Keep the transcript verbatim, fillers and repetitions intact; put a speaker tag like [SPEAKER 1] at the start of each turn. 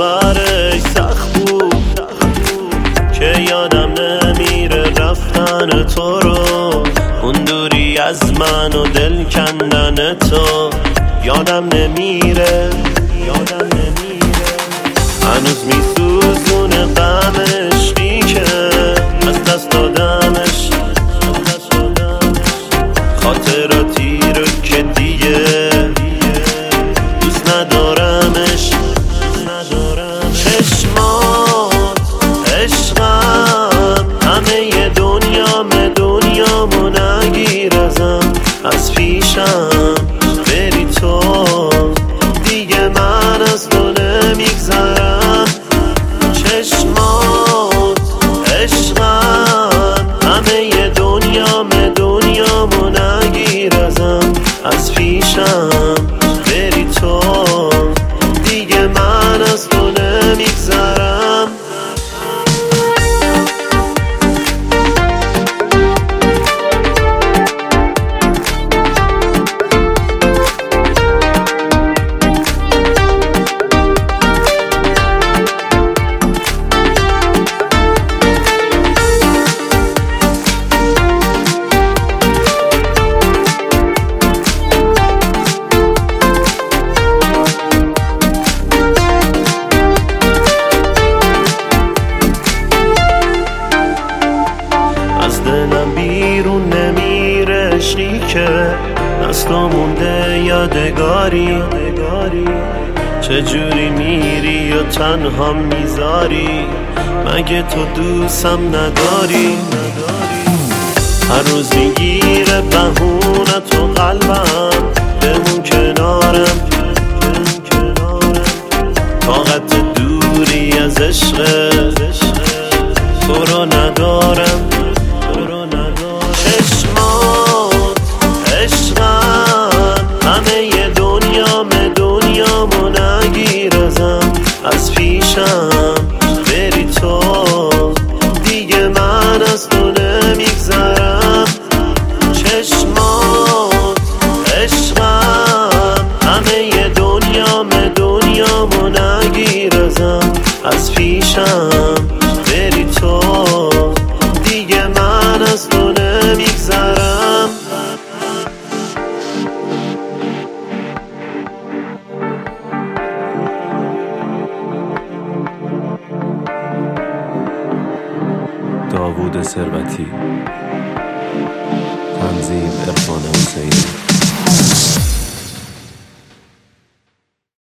[SPEAKER 1] باورش سخت بود که یادم نمیره رفتن تو رو، اون دوری از من و دل کندن تو. یادم نمیره یادم نمیره هنوز میسوزونه غم عشقی که از دست دادمش، خاطراتی رو که دیگه دوست ندارمش. چشمات عشقم همه دنیام دنیامو نگیر ازم، از پیشم بری تو دیگه من از تو نمیگذرم. چشمات عشقم همه دنیام دنیامو نگیر ازم، از پیشم بری تو دیگه من از تو نمیگذرم. دلم بیرون نمیره عشقی که از تو مونده یادگاری. چجوری میری و تنها میذاری، مگه تو دوستم نداری؟ هر روز میگیره بهونه تو قلبم، بمون کنارم طاقت دوری از عشق تو رو ندارم. چشمات عشقم همه دنیام دنیامو نگیر ازم، از پیشم بری تو دیگه من از تو نمیگذرم. چشمات عشقم همه دنیام دنیامو نگیر ازم، از پیشم بری تو دیگه من از تو نمیگذرم.
[SPEAKER 2] داوود ثروتی.